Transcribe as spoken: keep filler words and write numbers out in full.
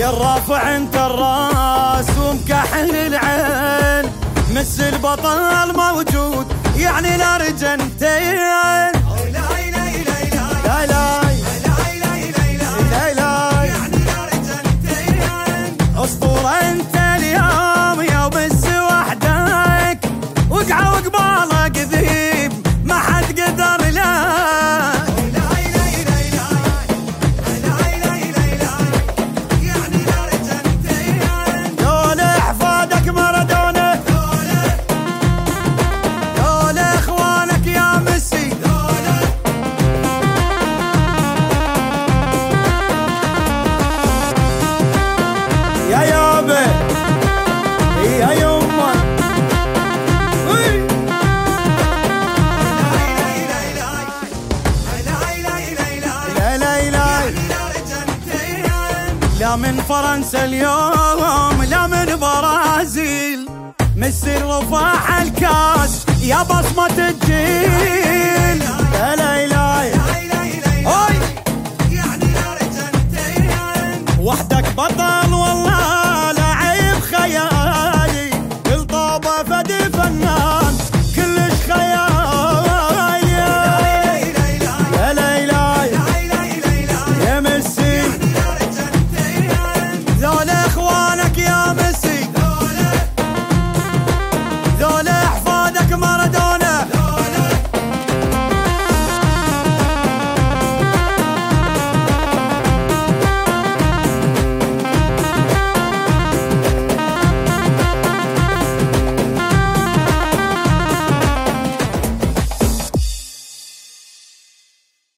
يا الرافع انت الراس ومكحل العين، مس البطل موجود يعني الارجنتين. اسطورة انت اليوم يا بس وحدك، وقعة وقبالة قذيب ما حد قدر لك. دول احفادك مارادونا، دول اخوانك يا ميسي، يا يابا يا يما. لا لا لا لا من فرنسا اليوم لا من برازيل، ميسي رفع الكاس يا بصمة الجيل.